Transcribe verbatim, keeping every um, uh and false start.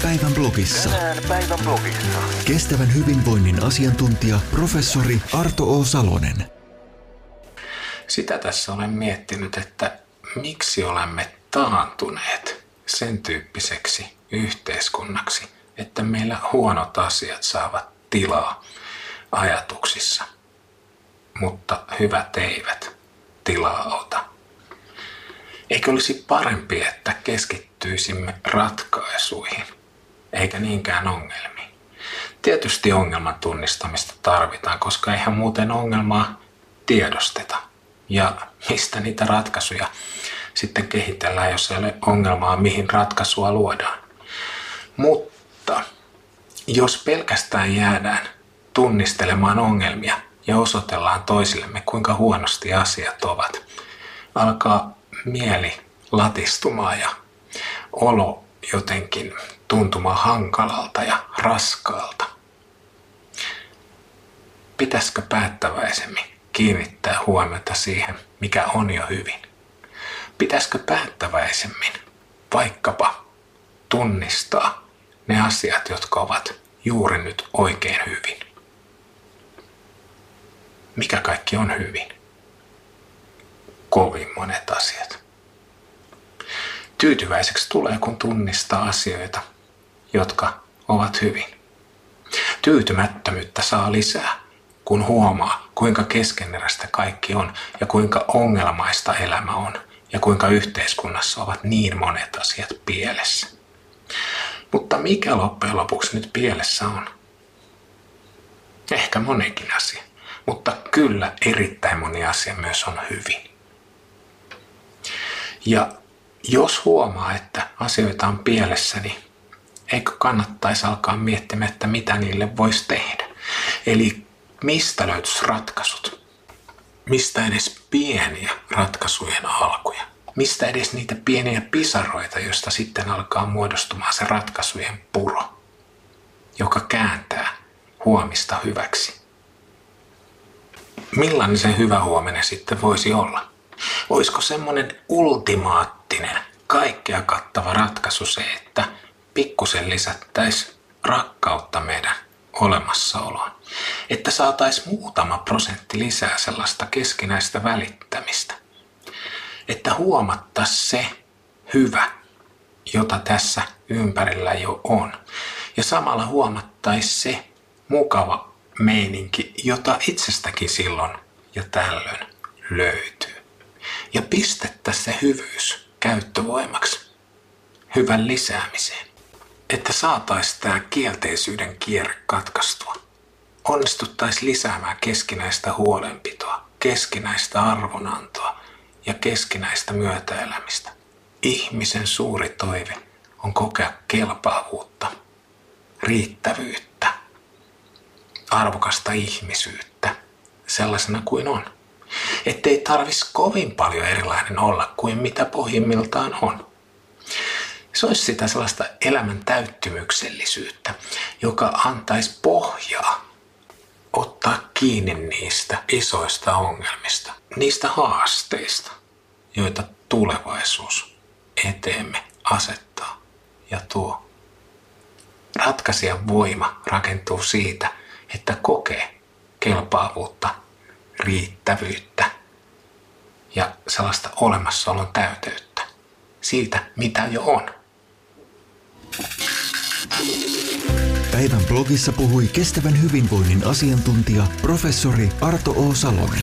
päivän blogissa. Tänään päivän blogissa. Kestävän hyvinvoinnin asiantuntija professori Arto O. Salonen. Sitä tässä olen miettinyt, että miksi olemme taantuneet sen tyyppiseksi yhteiskunnaksi, että meillä huonot asiat saavat tilaa ajatuksissa, mutta hyvät eivät tilaa ota. Eikö olisi parempi, että keskittyisimme ratkaisuihin, eikä niinkään ongelmiin? Tietysti ongelman tunnistamista tarvitaan, koska eihän muuten ongelmaa tiedosteta. Ja mistä niitä ratkaisuja sitten kehitellään, jos ei ole ongelmaa, mihin ratkaisua luodaan. Mutta jos pelkästään jäädään tunnistelemaan ongelmia ja osoitellaan toisillemme, kuinka huonosti asiat ovat, alkaa mieli latistumaan ja olo jotenkin tuntumaan hankalalta ja raskaalta. Pitäisikö päättäväisemmin kiinnittää huomiota siihen, mikä on jo hyvin? Pitäisikö päättäväisemmin vaikkapa tunnistaa ne asiat, jotka ovat juuri nyt oikein hyvin? Mikä kaikki on hyvin? Kovin monet asiat. Tyytyväiseksi tulee, kun tunnistaa asioita, jotka ovat hyvin. Tyytymättömyyttä saa lisää, kun huomaa, kuinka keskeneräistä kaikki on ja kuinka ongelmaista elämä on ja kuinka yhteiskunnassa ovat niin monet asiat pielessä. Mutta mikä loppujen lopuksi nyt pielessä on? Ehkä monikin asia, mutta kyllä erittäin moni asia myös on hyvin. Ja jos huomaa, että asioita on pielessä, niin eikö kannattaisi alkaa miettimään, että mitä niille voisi tehdä? Eli mistä löytyisi ratkaisut? Mistä edes pieniä ratkaisujen alkuja? Mistä edes niitä pieniä pisaroita, joista sitten alkaa muodostumaan se ratkaisujen puro, joka kääntää huomista hyväksi? Millainen se hyvä huominen sitten voisi olla? Olisiko semmoinen ultimaattinen, kaikkea kattava ratkaisu se, että pikkusen lisättäisiin rakkautta meidän olemassaoloon? Että saataisiin muutama prosentti lisää sellaista keskinäistä välittämistä. Että huomattaisiin se hyvä, jota tässä ympärillä jo on. Ja samalla huomattaisiin se mukava meininki, jota itsestäkin silloin ja tällöin löytyy. Ja pistettäisiin se hyvyys käyttövoimaksi, hyvän lisäämiseen. Että saataisiin tämä kielteisyyden kierre katkaistua. Onnistuttaisiin lisäämään keskinäistä huolenpitoa, keskinäistä arvonantoa ja keskinäistä myötäelämistä. Ihmisen suuri toive on kokea kelpaavuutta, riittävyyttä, arvokasta ihmisyyttä sellaisena kuin on. Ettei tarvitsisi kovin paljon erilainen olla kuin mitä pohjimmiltaan on. Se olisi sitä sellaista elämän täyttymyksellisyyttä, joka antaisi pohjaa ottaa kiinni niistä isoista ongelmista, niistä haasteista, joita tulevaisuus eteemme asettaa ja tuo. Ratkaisijan voima rakentuu siitä, että kokee kelpaavuutta, riittävyyttä ja sellaista olemassaolon täyteyttä siitä, mitä jo on. Päivän blogissa puhui kestävän hyvinvoinnin asiantuntija professori Arto O. Salonen.